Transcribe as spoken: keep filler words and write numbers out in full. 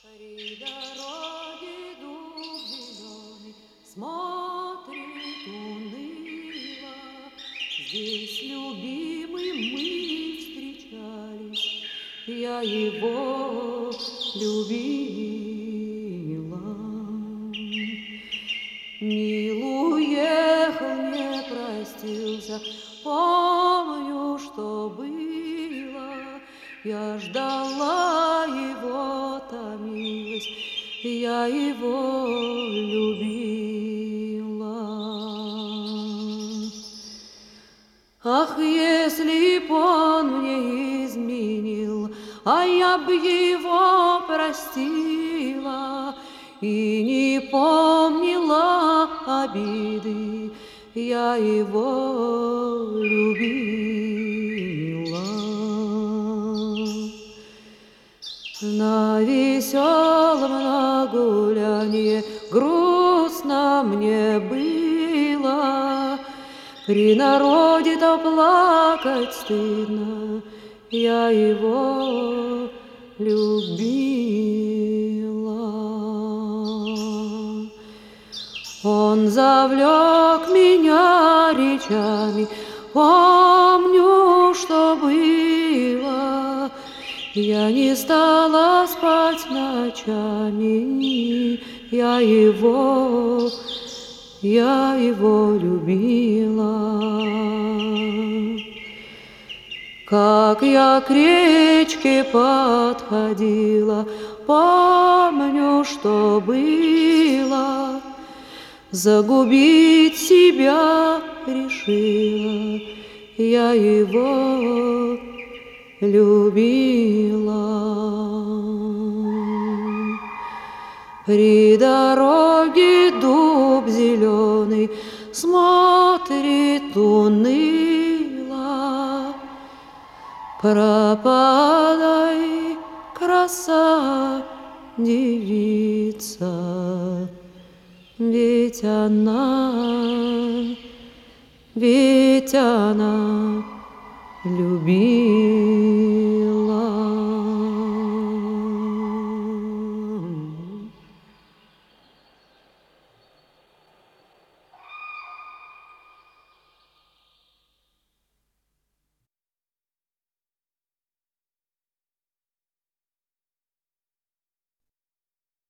При дороге дуб зеленый смотрит уныло. Здесь, любимый, мы встречались, я его любила. Мил уехал, не простился, помню, что было. Я ждала его, томилась, я его любила. Ах, если б он мне изменил, а я б его простила и не помнила обиды, я его любила. На веселом на гулянье грустно мне было, при народе-то плакать стыдно, я его любила. Он завлек меня речами, помню, что было. Я не стала спать ночами, я его, я его любила. Как я к речке подходила, помню, что было. Загубить себя решила, я его любила. При дороге дуб зеленый смотрит уныло. Пропадай, краса девица, ведь она, ведь она любила.